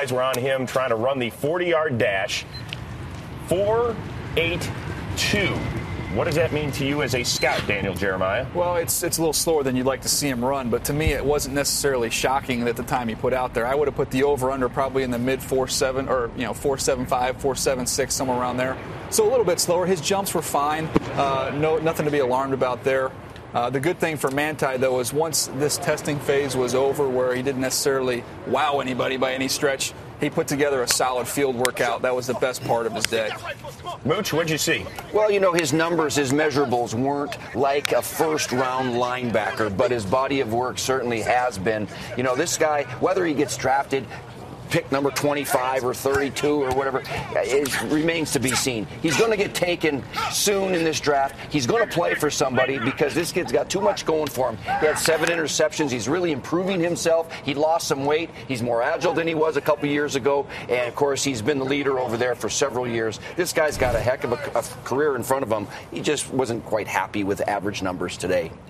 eyes were on him trying to run the 40-yard dash. 4.82. What does that mean to you as a scout, Daniel Jeremiah? Well, it's a little slower than you'd like to see him run, but to me it wasn't necessarily shocking at the time he put out there. I would have put the over-under probably in the mid 4.7 or 4.75, 4.76, somewhere around there. So a little bit slower. His jumps were fine. Nothing to be alarmed about there. The good thing for Manti, though, is once this testing phase was over where he didn't necessarily wow anybody by any stretch, he put together a solid field workout. That was the best part of his day. Mooch, what'd you see? Well, his numbers, his measurables weren't like a first-round linebacker, but his body of work certainly has been. This guy, whether he gets drafted, pick number 25 or 32 or whatever, it remains to be seen. He's going to get taken soon in this draft. He's going to play for somebody because this kid's got too much going for him. He had 7 interceptions. He's really improving himself. He lost some weight. He's more agile than he was a couple years ago. And, of course, he's been the leader over there for several years. This guy's got a heck of a career in front of him. He just wasn't quite happy with average numbers today.